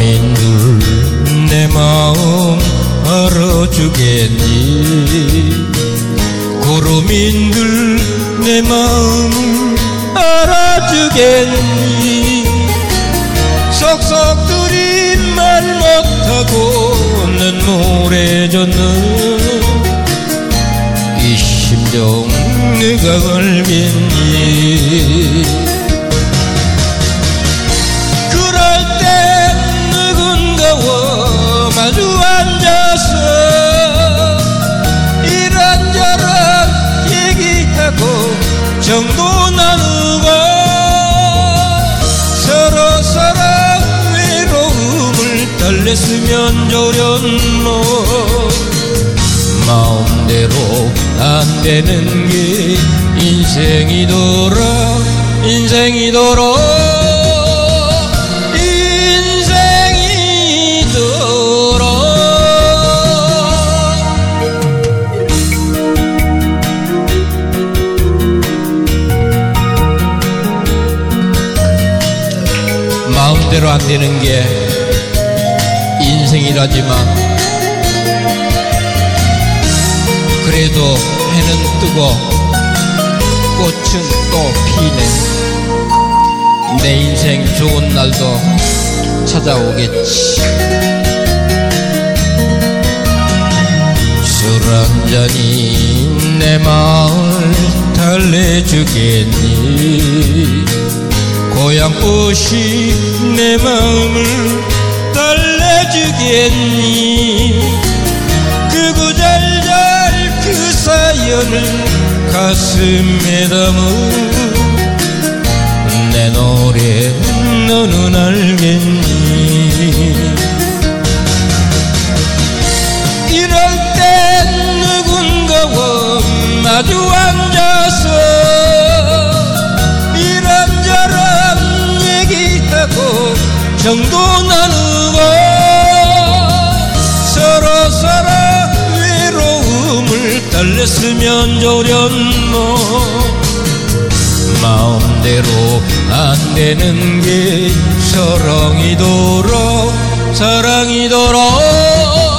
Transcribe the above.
사람인들 내 마음 알아주겠니? 구름인들 내 마음 알아주겠니? 속속들이 말 못하고 눈물에 젖는 이 심정 네가 알겠니? 그럴 때 누군가와 마주 앉아서 이런저런 얘기하고 정도 나누고 서로 외로움을 달랬으면 좋련모. 마음대로 안 되는 게 인생이더라 인생이더라 인생이더라. 마음대로 안 되는 게 인생이라지만 그래도 해는 뜨고 꽃은 또 피네. 내 인생 좋은 날도 찾아오겠지. 술 한잔이 내 마음을 달래주겠니? 고향꽃이 내 마음을 달래주겠니? 그 구절절 그 사연을 가슴에 담은 내 노래 너는 알겠니? 이럴 때 누군가와 마주 앉아서 이런저런 얘기하고 정도 나누고 서로 외로움을 달랬으면 좋련모. 마음대로 안 되는 게 사랑이더라 사랑이더라.